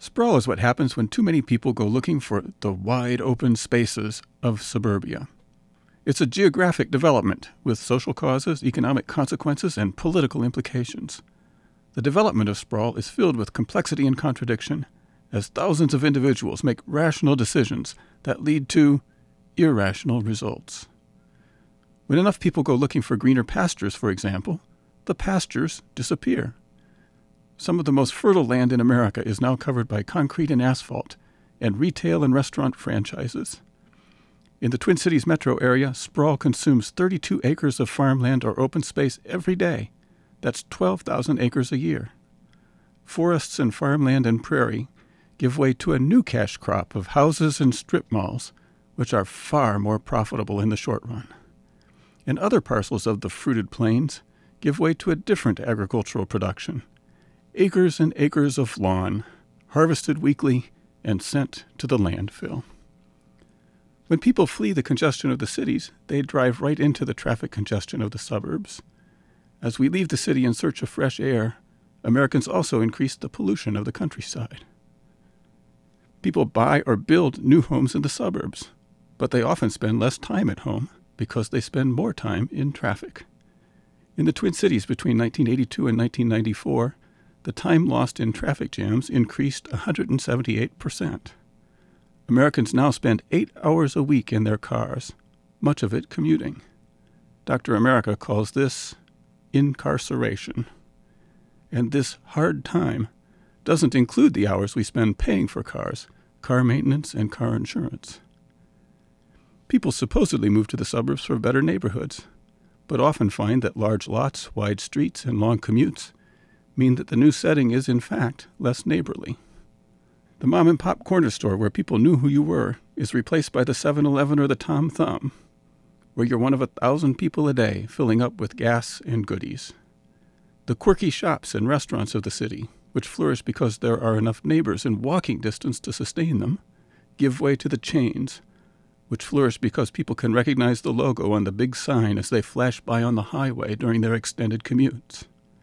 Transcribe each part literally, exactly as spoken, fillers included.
Sprawl is what happens when too many people go looking for the wide open spaces of suburbia. It's a geographic development with social causes, economic consequences, and political implications. The development of sprawl is filled with complexity and contradiction, as thousands of individuals make rational decisions that lead to irrational results. When enough people go looking for greener pastures, for example, the pastures disappear. Some of the most fertile land in America is now covered by concrete and asphalt, and retail and restaurant franchises. In the Twin Cities metro area, sprawl consumes thirty-two acres of farmland or open space every day. That's twelve thousand acres a year. Forests and farmland and prairie give way to a new cash crop of houses and strip malls, which are far more profitable in the short run. And other parcels of the fruited plains give way to a different agricultural production. Acres and acres of lawn, harvested weekly and sent to the landfill. When people flee the congestion of the cities, they drive right into the traffic congestion of the suburbs. As we leave the city in search of fresh air, Americans also increase the pollution of the countryside. People buy or build new homes in the suburbs, but they often spend less time at home because they spend more time in traffic. In the Twin Cities between nineteen eighty-two and nineteen ninety-four, the time lost in traffic jams increased one hundred seventy-eight percent. Americans now spend eight hours a week in their cars, much of it commuting. Doctor America calls this incarceration. And this hard time doesn't include the hours we spend paying for cars, car maintenance, and car insurance. People supposedly move to the suburbs for better neighborhoods, but often find that large lots, wide streets, and long commutes mean that the new setting is, in fact, less neighborly. The mom-and-pop corner store where people knew who you were is replaced by the seven eleven or the Tom Thumb, where you're one of a thousand people a day filling up with gas and goodies. The quirky shops and restaurants of the city, which flourish because there are enough neighbors in walking distance to sustain them, give way to the chains, which flourish because people can recognize the logo on the big sign as they flash by on the highway during their extended commutes.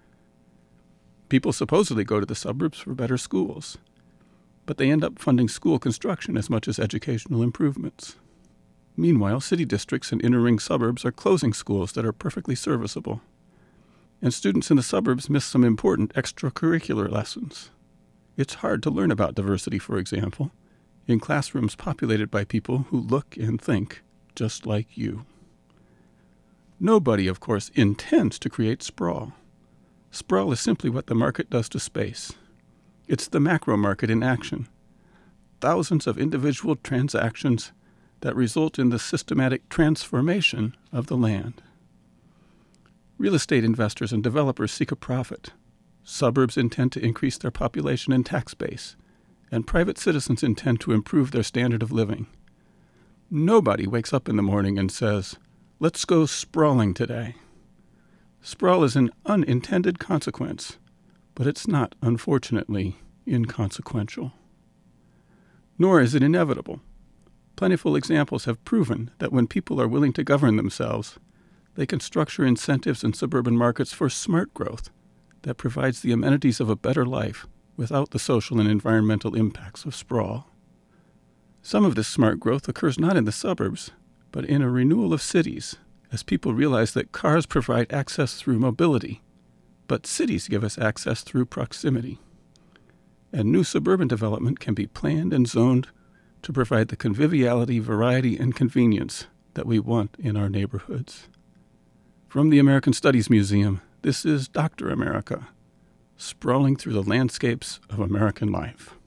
People supposedly go to the suburbs for better schools, but they end up funding school construction as much as educational improvements. Meanwhile, city districts and inner-ring suburbs are closing schools that are perfectly serviceable, and students in the suburbs miss some important extracurricular lessons. It's hard to learn about diversity, for example, in classrooms populated by people who look and think just like you. Nobody, of course, intends to create sprawl. Sprawl is simply what the market does to space. It's the macro market in action. Thousands of individual transactions that result in the systematic transformation of the land. Real estate investors and developers seek a profit. Suburbs intend to increase their population and tax base, and private citizens intend to improve their standard of living. Nobody wakes up in the morning and says, "Let's go sprawling today." Sprawl is an unintended consequence, but it's not, unfortunately, inconsequential. Nor is it inevitable. Plentiful examples have proven that when people are willing to govern themselves, they can structure incentives in suburban markets for smart growth that provides the amenities of a better life without the social and environmental impacts of sprawl. Some of this smart growth occurs not in the suburbs, but in a renewal of cities, as people realize that cars provide access through mobility, but cities give us access through proximity. And new suburban development can be planned and zoned to provide the conviviality, variety, and convenience that we want in our neighborhoods. From the American Studies Museum, this is Doctor America, sprawling through the landscapes of American life.